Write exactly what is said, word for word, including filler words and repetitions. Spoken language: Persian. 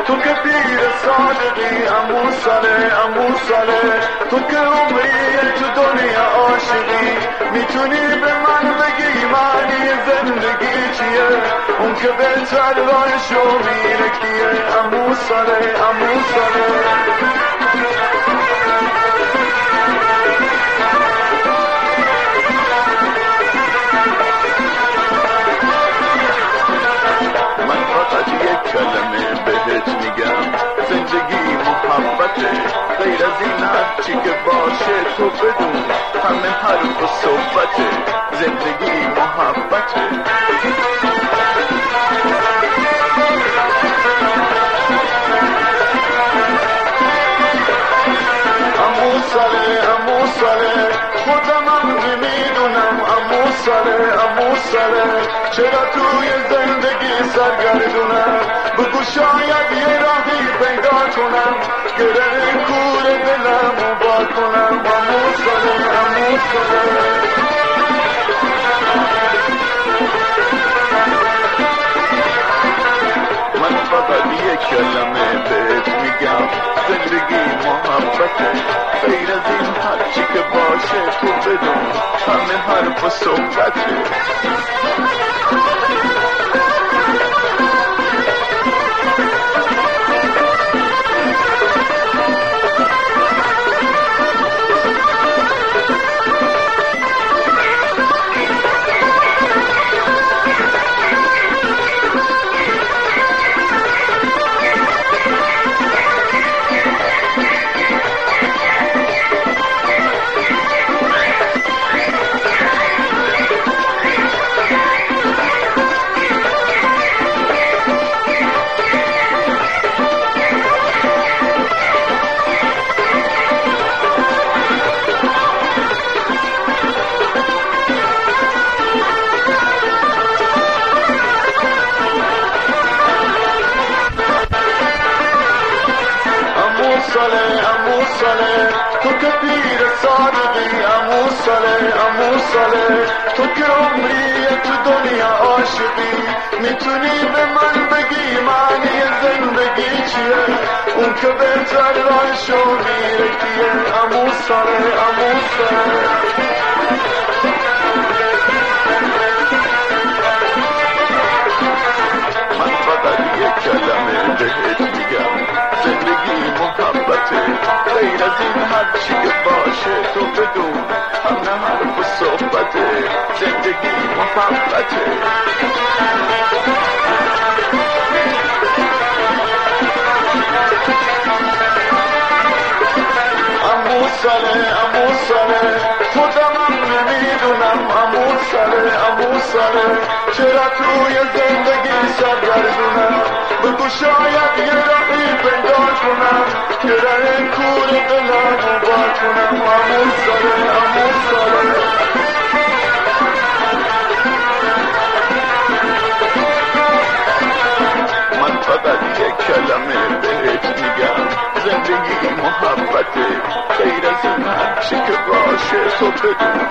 تو که پیر صادقی عمو ساله عمو ساله، تو که عمریه تو دنیا عاشقی، میتونی به من بگی معنی زندگی چیه؟ اون که بهتر راهشو میره کیه؟ عمو ساله عمو ساله. کلمه بهت میگم زندگی محبته، غیر از این هرچی که باشه تو بدون همه حرف و صحبته، زندگی محبته. عمو ساله عمو ساله، خودم هم نمیدونم عمو ساله عمو ساله، چرا توی زندگی سرگردونم؟ بگو شاید یه راهی پیدا کنم، گره کور دلمو بار کنم. عمو ساله عمو ساله. من فقط یه کلمه بهت میگم زندگی محبته، غیر از این هرچی که باشه تو بدون همه حرف و صحبته. تو که پیر صادقی عمو ساله عمو ساله، تو که عمریه تو دنیا عاشقی، میتونی به من بگی معنی زندگی چیه؟ اون که بهتر راهشو میره کیه؟ عمو ساله عمو ساله. من فقط یک کلمه بهت میگم زندگی محبته، غیر از این هرچی که باشه تو بدون همه حرف و صحبته، زندگی محبته. عمو ساله عمو ساله، خودم هم نمیدونم عمو ساله عمو ساله، چرا توی زندگی سرگردونم؟ بگو شاید یه راهی پیدا کنم، گره کور دلمو بار کنم. عمو ساله عمو ساله. من فقط یک کلمه بهت میگم زندگی محبته، غیر از این هرچی که باشه تو بدون